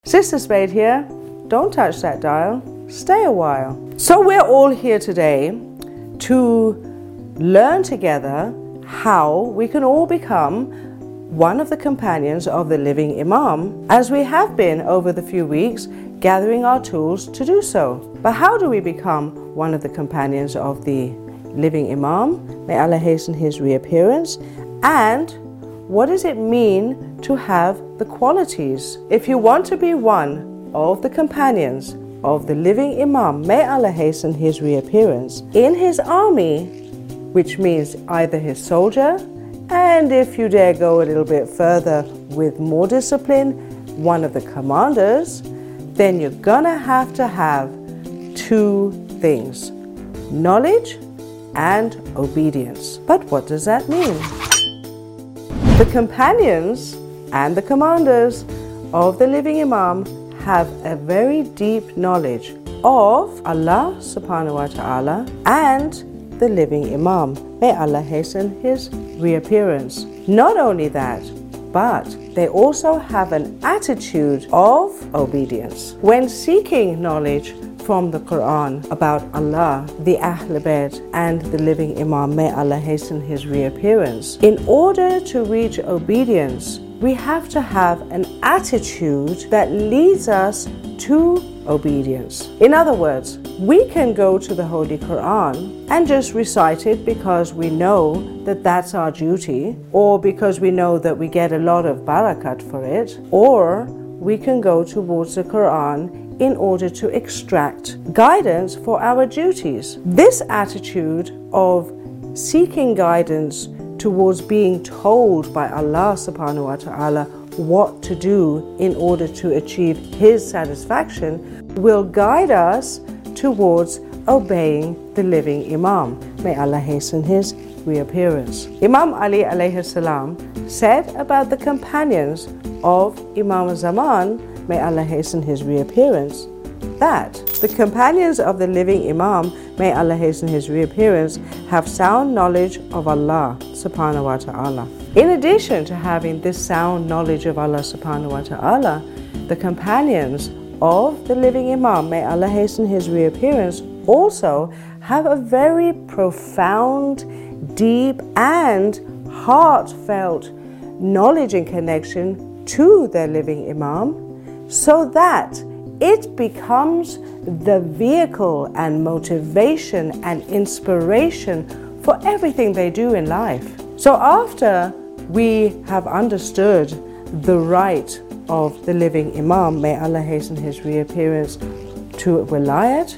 Sister Spade here. Don't touch that dial. Stay a while. So we're all here today to learn together how we can all become one of the companions of the living Imam, as we have been over the few weeks gathering our tools to do so. But how do we become one of the companions of the living Imam? May Allah hasten his reappearance. And what does it mean to have the qualities? If you want to be one of the companions of the living Imam, may Allah hasten his reappearance, in his army, which means either his soldier, and if you dare go a little bit further with more discipline, one of the commanders, then you're gonna have to have two things: knowledge and obedience. But what does that mean? The companions and the commanders of the living Imam have a very deep knowledge of Allah subhanahu wa ta'ala and the living Imam. May Allah hasten his reappearance. Not only that, but they also have an attitude of obedience. When seeking knowledge from the Quran about Allah, the Ahl Bayt and the living Imam, may Allah hasten his reappearance, in order to reach obedience, we have to have an attitude that leads us to obedience. In other words, we can go to the Holy Quran and just recite it because we know that that's our duty, or because we know that we get a lot of barakat for it, or we can go towards the Quran in order to extract guidance for our duties. This attitude of seeking guidance towards being told by Allah subhanahu wa ta'ala what to do in order to achieve his satisfaction will guide us towards obeying the living Imam. May Allah hasten his reappearance. Imam Ali alayhi salam said about the companions of Imam Zaman, may Allah hasten his reappearance, that the companions of the living Imam, may Allah hasten his reappearance, have sound knowledge of Allah subhanahu wa ta'ala. In addition to having this sound knowledge of Allah subhanahu wa ta'ala, the companions of the living Imam, may Allah hasten his reappearance, also have a very profound, deep and heartfelt knowledge and connection to their living Imam, so that it becomes the vehicle and motivation and inspiration for everything they do in life. So after we have understood the right of the living Imam, may Allah hasten his reappearance, to wilayat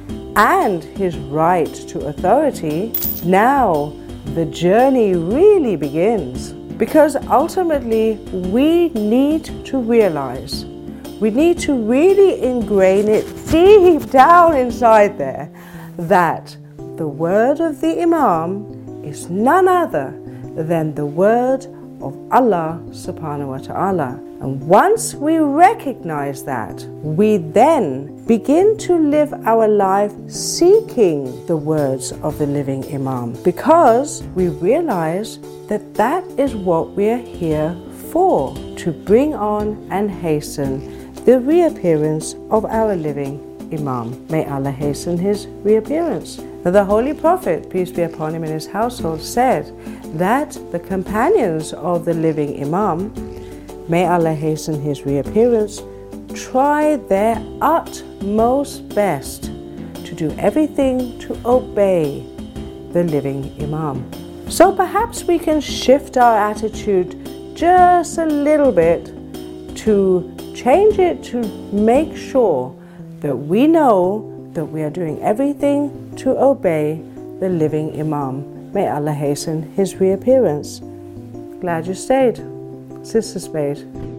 and his right to authority, now the journey really begins. Because ultimately we need to realize, we need to really ingrain it deep down inside there, that the word of the Imam is none other than the word of Allah subhanahu wa ta'ala. And once we recognize that, we then begin to live our life seeking the words of the living Imam, because we realize that that is what we're here for, to bring on and hasten the reappearance of our living Imam. May Allah hasten his reappearance. Now, the Holy Prophet, peace be upon him, and his household, said that the companions of the living Imam, may Allah hasten his reappearance, try their utmost best to do everything to obey the living Imam. So perhaps we can shift our attitude just a little bit to change it, to make sure that we know that we are doing everything to obey the living Imam. May Allah hasten his reappearance. Glad you stayed. Sister Spade.